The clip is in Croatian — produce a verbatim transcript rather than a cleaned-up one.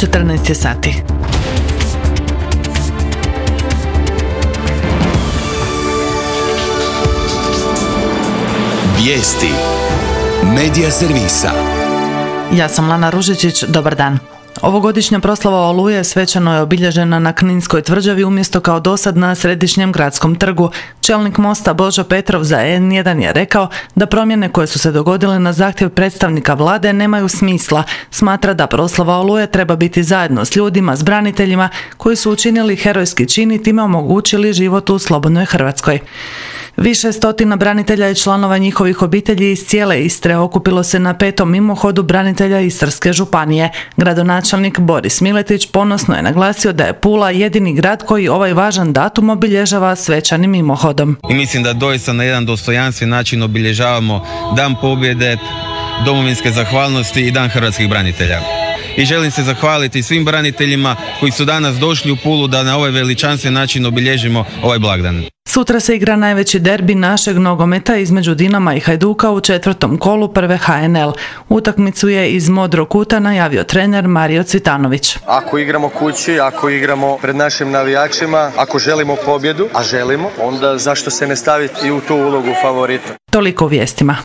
četrnaest je sati. Vijesti Medija servisa. Ja sam Lana Ružičić, dobar dan. Ovogodišnja proslava Oluje svečano je obilježena na Kninskoj tvrđavi umjesto kao dosad na središnjem gradskom trgu. Čelnik Mosta Božo Petrov za en jedan je rekao da promjene koje su se dogodile na zahtjev predstavnika vlade nemaju smisla. Smatra da proslava Oluje treba biti zajedno s ljudima, s braniteljima koji su učinili herojski čin i time omogućili život u slobodnoj Hrvatskoj. Više stotina branitelja i članova njihovih obitelji iz cijele Istre okupilo se na petom mimohodu branitelja Istarske županije. Gradonačelnik Boris Miletić ponosno je naglasio da je Pula jedini grad koji ovaj važan datum obilježava svečanim mimohodom. I mislim da doista na jedan dostojanstven način obilježavamo Dan pobjede, domovinske zahvalnosti i Dan hrvatskih branitelja. I želim se zahvaliti svim braniteljima koji su danas došli u Pulu da na ovaj veličanstven način obilježimo ovaj blagdan. Sutra se igra najveći derbi našeg nogometa između Dinama i Hajduka u četvrtom kolu prve ha en el. Utakmicu je iz modrog kuta najavio trener Mario Cvitanović. Ako igramo kući, ako igramo pred našim navijačima, ako želimo pobjedu, a želimo, onda zašto se ne staviti i u tu ulogu favorita? Toliko u vijestima.